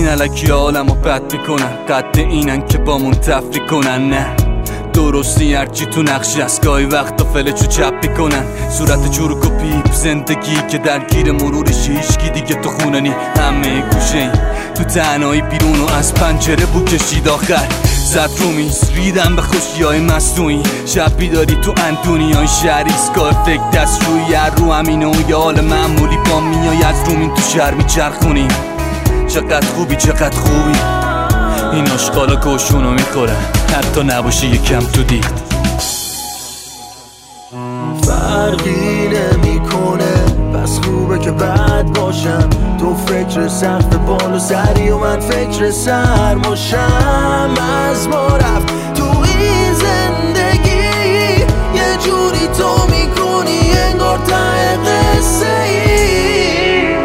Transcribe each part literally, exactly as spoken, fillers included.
این علکی عالمو بد میکنن، قد اینن که بامون تفریح کنن. نه درستی هرچی تو نقشی است، گاهی وقتا فلچو چپ میکنن. صورت چروک و پیپ زندگی که درگیر مرورش، هیچکی دیگه تو خونه نی، همه گوشه این تو تنهایی بیرون و از پنجره بو کشید آخر زد رو میز. ریدم به خوشیای مصنوعی، شب بیداری تو اندونیای شهر، ایستگاه فکر دست روی هر رو همینه و یه حال معمولی با میای از رومین تو شهر میچرخونیم. چقدر خوبی چقدر خوبی، این اشغالا گوشونو میخورن حتی نباشی یکم تو دید. فرقی نمیکنه پس خوبه که بد باشم، تو فکر سقف بال و سری و من فکر سرماشم. از ما رفت تو این زندگی یه جوری تو میکنی انگار ته قصه ای.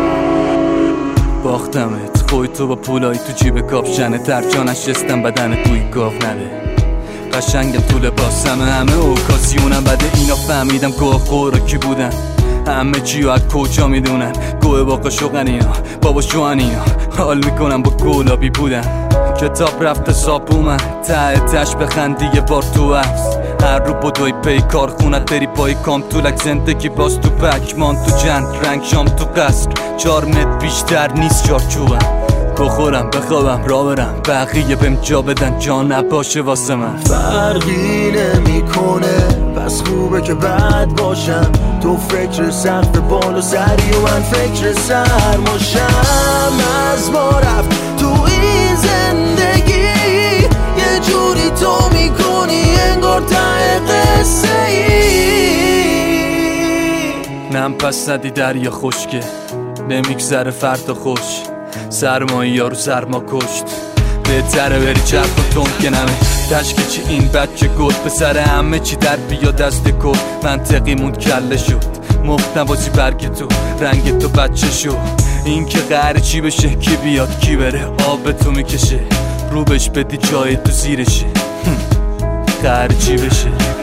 باختمت خوی تو با پولای تو جیب کاپشنه، در جا نشستم بدن توی گاف نده. قشنگم تو لباسم همه اوکاسیونم، بده اینا فهمیدم گوه خورا کی بودن، همه چیو از کجا میدونن. گوه باقا شوقن اینا بابا شوان اینا، حال میکنم با گلابی بودن. کتاب رفته ساب اومد ته تش بخندی یه بار تو عکس، هر رو بدوی پی کارخونت بری پای کام طولک زندگی باز تو پکمان تو جند رنگ شام تو قصر. چار متر بیشتر نیست چارچوبم، بخورم بخوابم را برم بقیه بهم جا بدن جا نباشه واسه من. فرقی نمیکنه پس خوبه که بد باشم، تو فکر سقف بال و سری و من فکر سرماشم. از ما رفت تو این زندگی یه جوری تو میکنی انگار ته قصه ای. نم پس ندی دریا خشکه نمیگذره فردا خوش، سرمایی یارو سرما کشت. بهتره بری چرخ و تون که نمه تشکه چی این بچه گل به سر همه چی در بیا دست کل. منطقی موند کله شد مفت نبازی برگ تو رنگ تو بچه شو. این که قهر چی بشه کی بیاد کی بره آب تو میکشه، رو بش بدی جای تو زیرشه قهر چی بشه.